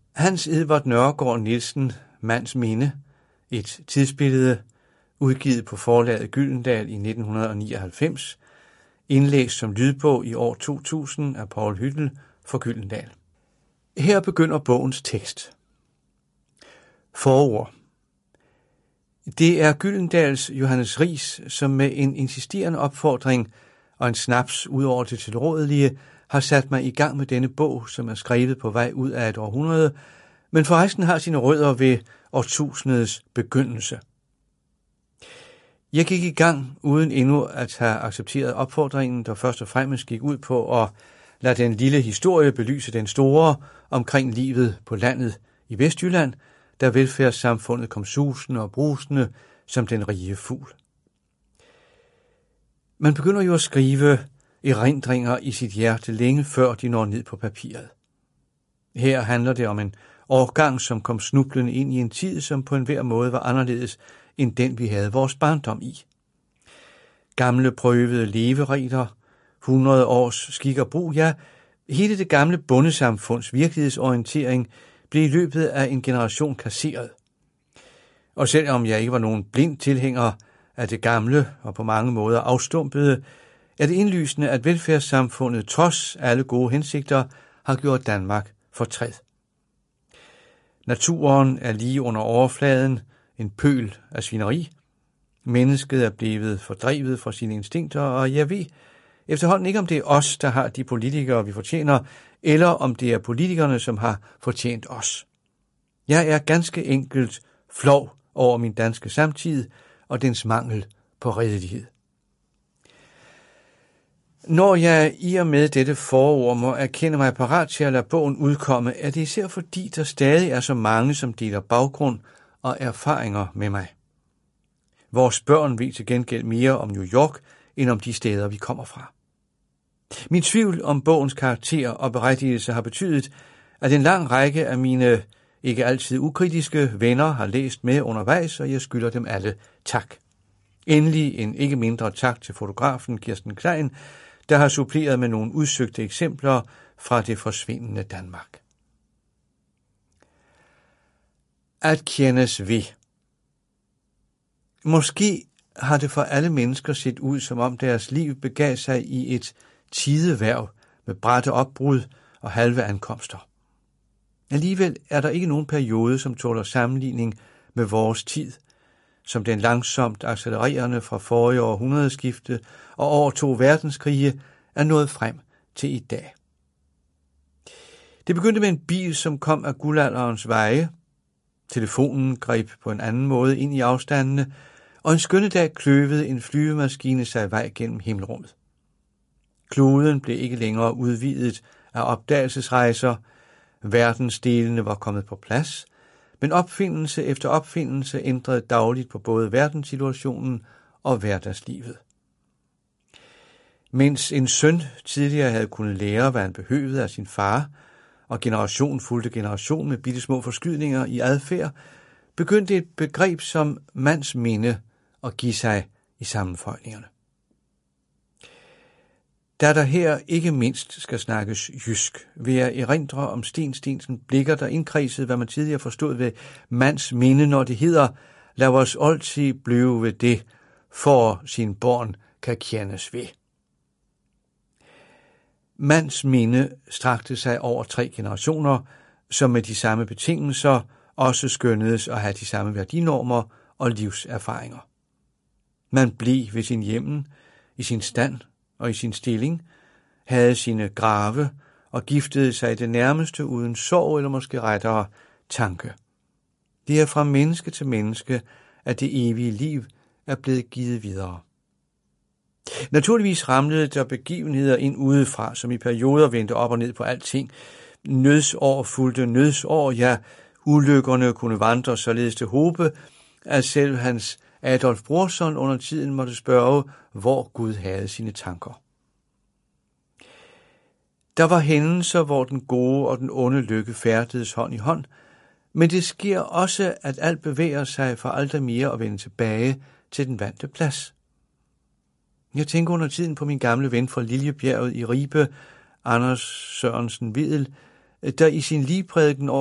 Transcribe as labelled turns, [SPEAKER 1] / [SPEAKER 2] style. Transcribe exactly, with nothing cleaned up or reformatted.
[SPEAKER 1] Hans Edvard Nørregård Nielsen, Mands Minde, et tidsbillede, udgivet på forlaget Gyldendal i nitten nioghalvfems, indlæst som lydbog i år to tusind af Poul Hyttel for Gyldendal. Her begynder bogens tekst. Forord. Det er Gyldendals Johannes Riis, som med en insisterende opfordring og en snaps ud over det tilrådelige har sat mig i gang med denne bog, som er skrevet på vej ud af et århundrede, men forresten har sine rødder ved årtusindets begyndelse. Jeg gik i gang uden endnu at have accepteret opfordringen, der først og fremmest gik ud på at lade den lille historie belyse den store omkring livet på landet i Vestjylland, da velfærdssamfundet kom susende og brusende som den rige fugl. Man begynder jo at skrive erindringer i sit hjerte længe før de når ned på papiret. Her handler det om en årgang, som kom snublende ind i en tid, som på enhver måde var anderledes end den, vi havde vores barndom i. Gamle prøvede leveregler, hundrede års skik og brug, ja, hele det gamle bondesamfunds virkelighedsorientering blev i løbet af en generation kasseret. Og selvom jeg ikke var nogen blind tilhænger af det gamle og på mange måder afstumpede, er det indlysende, at velfærdssamfundet trods alle gode hensigter har gjort Danmark fortræd. Naturen er lige under overfladen, en pøl af svineri. Mennesket er blevet fordrevet fra sine instinkter, og jeg ved efterhånden ikke, om det er os, der har de politikere, vi fortjener, eller om det er politikerne, som har fortjent os. Jeg er ganske enkelt flov over min danske samtid og dens mangel på redelighed. Når jeg i og med dette forord må erkende mig parat til at lade bogen udkomme, er det især fordi, der stadig er så mange, som deler baggrund og erfaringer med mig. Vores børn ved til gengæld mere om New York, end om de steder, vi kommer fra. Min tvivl om bogens karakter og berettigelse har betydet, at en lang række af mine ikke altid ukritiske venner har læst med undervejs, og jeg skylder dem alle tak. Endelig en ikke mindre tak til fotografen Kirsten Klein, der har suppleret med nogle udsøgte eksempler fra det forsvindende Danmark. At kendes ved. Måske har det for alle mennesker set ud, som om deres liv begav sig i et tideværv med bratte opbrud og halve ankomster. Alligevel er der ikke nogen periode, som tåler sammenligning med vores tid, som den langsomt accelererende fra forrige århundredeskifte og over to verdenskrige er nået frem til i dag. Det begyndte med en bil, som kom af guldalderens veje. Telefonen greb på en anden måde ind i afstandene, og en skønne dag kløvede en flyvemaskine sig vej gennem himmelrummet. Kloden blev ikke længere udvidet af opdagelsesrejser, verdensdelene var kommet på plads, men opfindelse efter opfindelse ændrede dagligt på både verdenssituationen og hverdagslivet. Mens en søn tidligere havde kunnet lære, hvad han behøvede af sin far, og generation fulgte generation med bittesmå forskydninger i adfærd, begyndte et begreb som mands minde at give sig i sammenføjningerne. Da der her ikke mindst skal snakkes jysk, vil jeg erindre om Sten Stensen blikker, der indkredsede, hvad man tidligere forstod ved mands minde, når det hedder, lad os altid blive ved det, for sin born kan kendes ved. Mands minde strakte sig over tre generationer, som med de samme betingelser også skønnedes at have de samme værdinormer og livserfaringer. Man blev ved sin hjemmen, i sin stand og i sin stilling, havde sine grave og giftede sig det nærmeste uden sorg eller måske rettere tanke. Det er fra menneske til menneske, at det evige liv er blevet givet videre. Naturligvis ramlede der begivenheder ind udefra, som i perioder vendte op og ned på alting. Nødsår fulgte nødsår, ja, ulykkerne kunne vandre således til håbe, at selv hans Adolf Brorson under tiden måtte spørge, hvor Gud havde sine tanker. Der var hændelser, hvor den gode og den onde lykke færdedes hånd i hånd, men det sker også, at alt bevæger sig for aldrig mere at vende tilbage til den vante plads. Jeg tænker under tiden på min gamle ven fra Liljebjerget i Ribe, Anders Sørensen Vedel, der i sin ligprædiken over